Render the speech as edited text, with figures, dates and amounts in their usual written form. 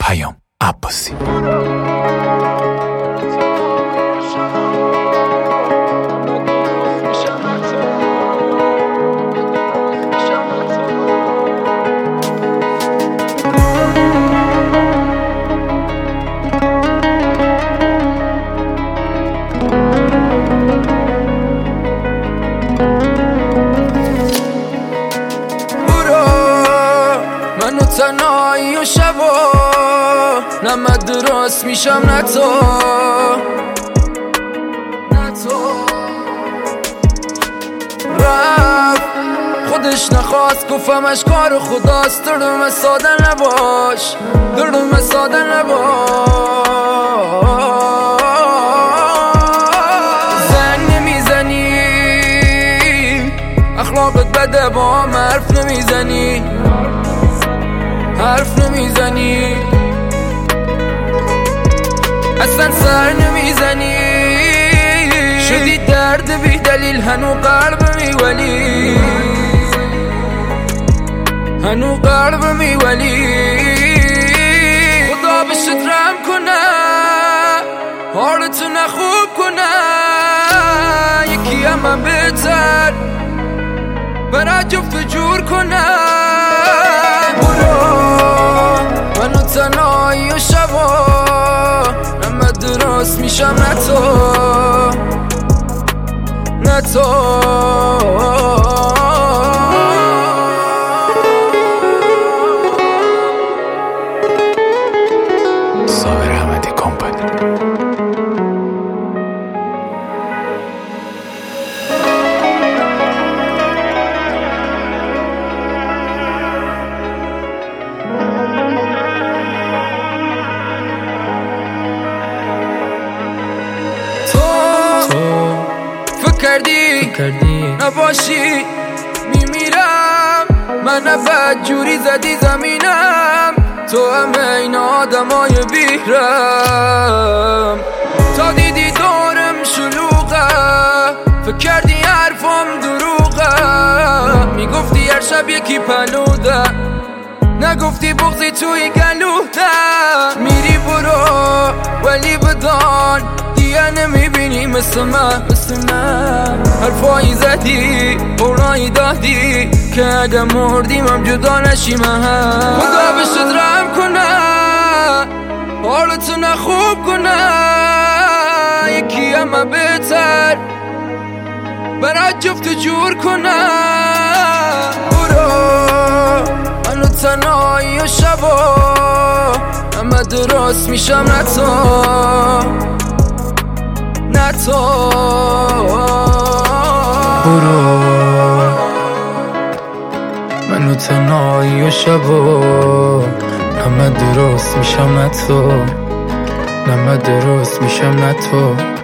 پیام عباسی. تنهایی و شبا نه من درست میشم نه تو رفت خودش نخواست گفتم اشکار خداست. دردم ساده نباش دردم ساده نباش. زنگ نمیزنی اخلاقت بده با هم حرف نمیزنی حرف نمیزنی اصلا سر نمیزنی. شدی درد بی دلیل هنو قلبمی ولی هنو قلبمی ولی خدا بشت رحم کنه حالتو نخوب کنه. یکی همه بهتر برای جفت جور کنه. منو تنهایی و شبا نه من درست میشم نه تو نه تو. صابر احمدی کمپانی. کردی نباشی میمیرم من. نفت جوری زدی زمینم تو همه این آدمای بیرم. تا دیدی دورم شلوغه فکر کردی حرفم دروغه. میگفتی هر شب یکی پلوده نگفتی بغضی توی گلوده. میری برو ولی بدان دیگه نمیبینی مثل من حرفایی زدی قرآنی دادی که اگه مردیم هم جدا نشیم. خدا بشت رحم کنه حالتو نخوب کنه. یکی همه بهتر برای جفت جور کنه. برو منو تنهایی و شبا همه درست میشم نه تو نه تو. برو منو تنهایی و شبا همه درست میشم نه تو نه من درست میشم نه تو.